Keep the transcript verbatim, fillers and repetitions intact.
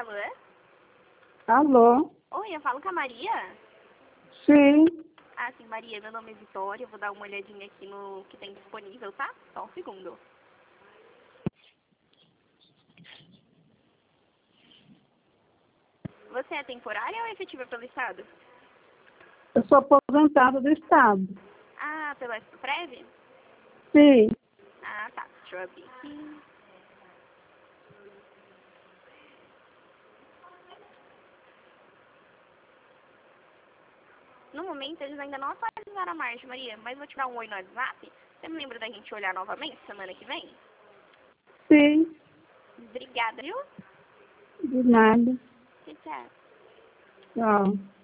Alô? Alô? Oi, eu falo com a Maria? Sim. Ah, sim, Maria, meu nome é Vitória, eu vou dar uma olhadinha aqui no que tem disponível, tá? Só um segundo. Você é temporária ou efetiva pelo Estado? Eu sou aposentada do Estado. Ah, pelo Exprev? Sim. Ah, tá. Deixa eu abrir aqui. No momento, eles ainda não atualizaram a margem, Maria, mas vou te dar um oi no WhatsApp. Você me lembra da gente olhar novamente semana que vem? Sim. Obrigada, viu? De nada. Tchau, tchau. Tchau.